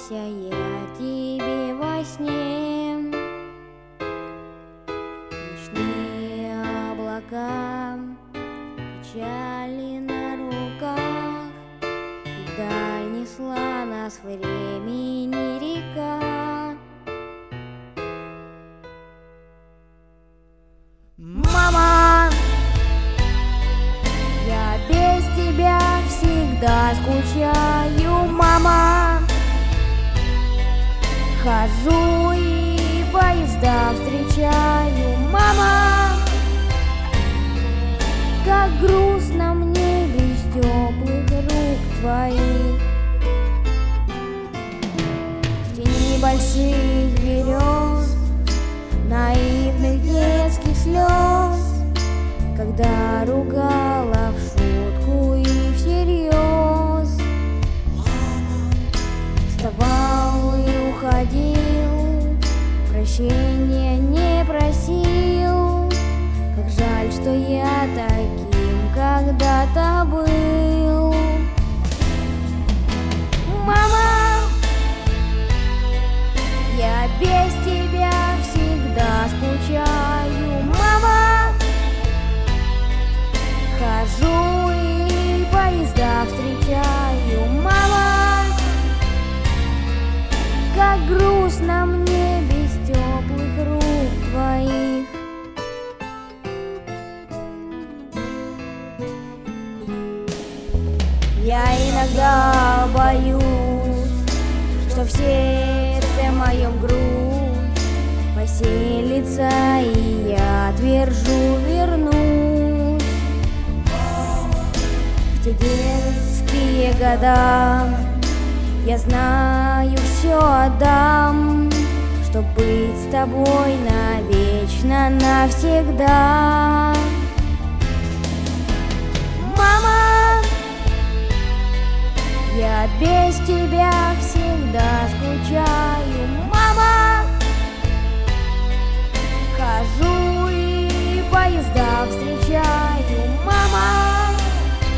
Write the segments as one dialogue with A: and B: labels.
A: снился я тебе во сне. Ночные облака качали на руках, и вдаль несла нас времени река. Мама, я без тебя всегда скучаю, мама. Хожу и поезда встречаю, мама. Как грустно мне без теплых рук твоих. В тени больших берез, наивных детских слез, когда ругала в шутку и всерьез. Вставал и уходил, прощения не просил. Как жаль, что я таким когда-то был. Мама, я без тебя всегда скучаю, мама. Хожу и поезда встречаю, мама. Как грустно мне без теплых рук твоих. Я иногда боюсь, что в сердце моем грусть поселится, и я твержу вернусь в те детские года. Я знаю, все отдам, чтоб быть с тобой навечно, навсегда. Мама, я без тебя всегда скучаю, мама. Хожу и поезда встречаю, мама.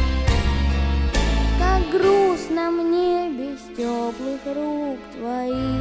A: Как грустно мне без теплых рук твоих.